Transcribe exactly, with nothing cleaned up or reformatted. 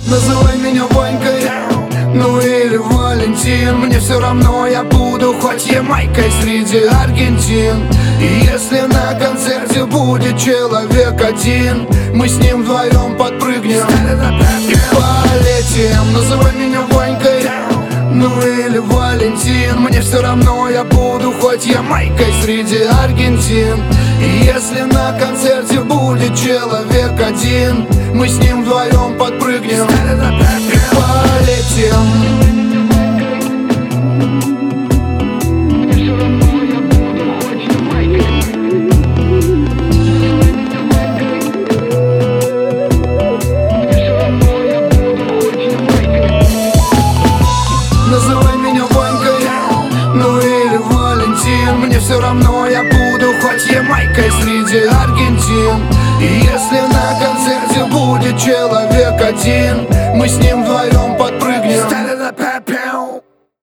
Называй меня Ванькой, ну или Валентин. Мне все равно, я буду хоть Ямайкой среди Аргентин. И если на концерте будет человек один, мы с ним вдвоем подпрыгнем и полетим. Называй меня Ванькой, ну или Валентин. Мне все равно, я буду хоть Ямайкой среди Аргентин. И если на концерте будет человек один, мы с ним вдвоем подпрыгнем и полетим. Называй меня Ванькой, ну или Валентин. Мне все равно, я буду хоть Ямайкой среди Аргентин. И если на концерте будет человек один, мы с ним вдвоем подпрыгнем